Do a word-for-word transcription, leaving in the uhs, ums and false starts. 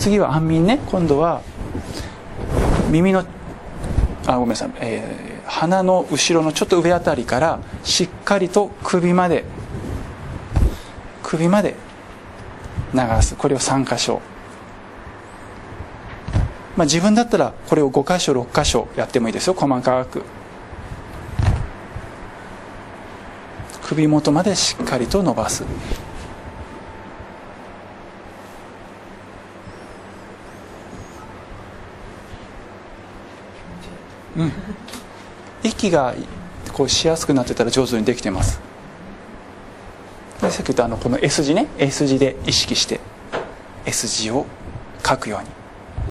次は安眠ね。今度は耳のあごめんなさい、えー、鼻の後ろのちょっと上あたりからしっかりと首まで首まで流す。これをさん箇所、まあ、自分だったらこれをご箇所ろっ箇所やってもいいですよ。細かく首元までしっかりと伸ばす。うん、息がこうしやすくなってたら上手にできてます。でさっき言ったあのこの S 字ね、 S 字で意識して S 字を書くように。